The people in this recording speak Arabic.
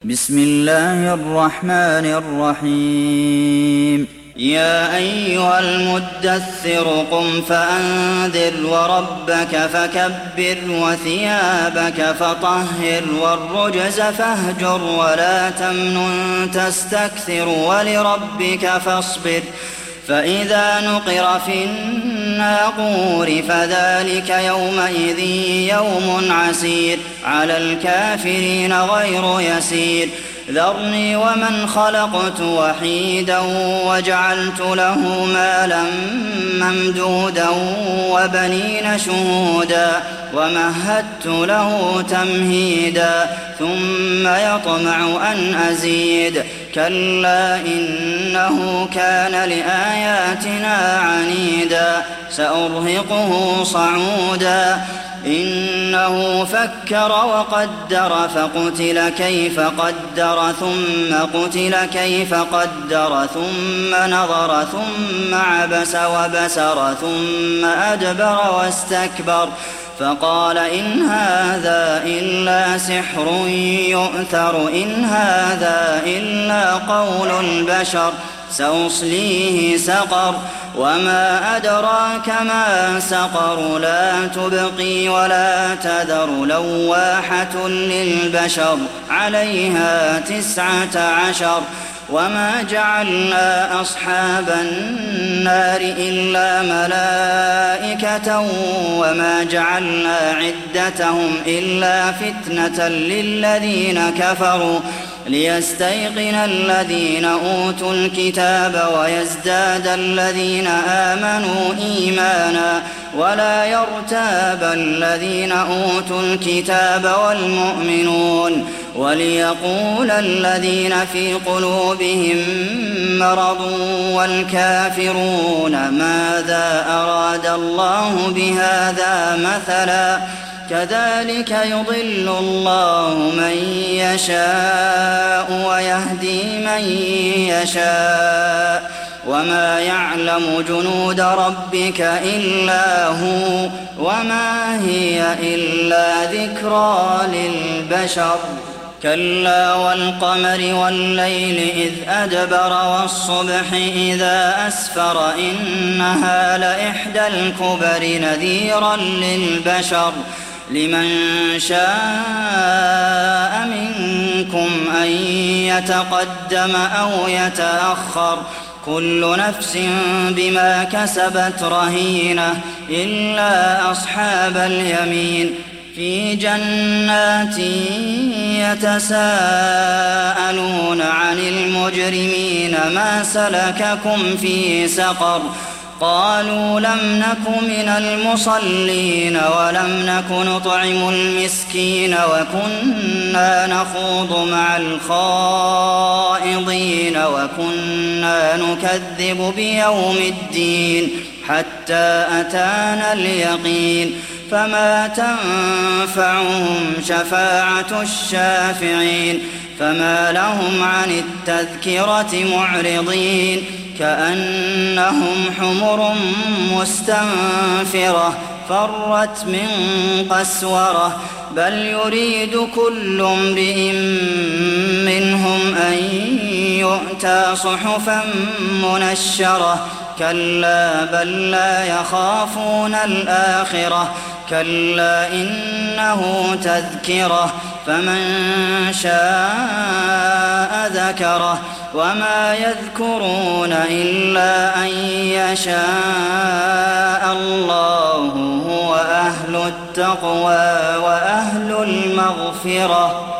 بسم الله الرحمن الرحيم يا أيها المدثر قم فأنذر وربك فكبر وثيابك فطهر والرجز فاهجر ولا تمنن تستكثر ولربك فاصبر فإذا نقر في الناقور فذلك يومئذ يوم عسير على الكافرين غير يسير ذرني ومن خلقت وحيدا وجعلت له مالا ممدودا وبنين شهودا ومهدت له تمهيدا ثم يطمع أن أزيد كلا إنه كان لآياتنا عنيدا سأرهقه صعودا إنه فكر وقدر فقتل كيف قدر ثم قتل كيف قدر ثم نظر ثم عبس وبسر ثم أدبر واستكبر فقال إن هذا إلا سحر يؤثر إن هذا إلا قول البشر سأصليه سقر وما أدراك ما سقر لا تبقي ولا تذر لواحة للبشر عليها 19 وما جعلنا أصحاب النار إلا ملائكة وما جعلنا عدتهم إلا فتنة للذين كفروا ليستيقن الذين أوتوا الكتاب ويزداد الذين آمنوا إيمانا ولا يرتاب الذين أوتوا الكتاب والمؤمنون وليقول الذين في قلوبهم مرض والكافرون ماذا أراد الله بهذا مثلا كذلك يضل الله من يشاء ويهدي من يشاء وما يعلم جنود ربك إلا هو وما هي إلا ذكرى للبشر كلا والقمر والليل إذ أدبر والصبح إذا أسفر إنها لإحدى الكبر نذيرا للبشر لمن شاء منكم أن يتقدم أو يتأخر كل نفس بما كسبت رهينة إلا أصحاب اليمين في جنات يتساءلون عن المجرمين ما سلككم في سقر قالوا لم نك من المصلين ولم نك نطعم المسكين وكنا نخوض مع الخائضين وكنا نكذب بيوم الدين حتى أتانا اليقين فما تنفعهم شفاعة الشافعين فما لهم عن التذكرة معرضين كأنهم حمر مستنفرة فرت من قسورة بل يريد كل امرئ منهم أن يؤتى صحفا منشرة كلا بل لا يخافون الآخرة كلا إنه تذكرة فمن شاء ذكره وما يذكرون إلا أن يشاء الله هو أهل التقوى وأهل المغفرة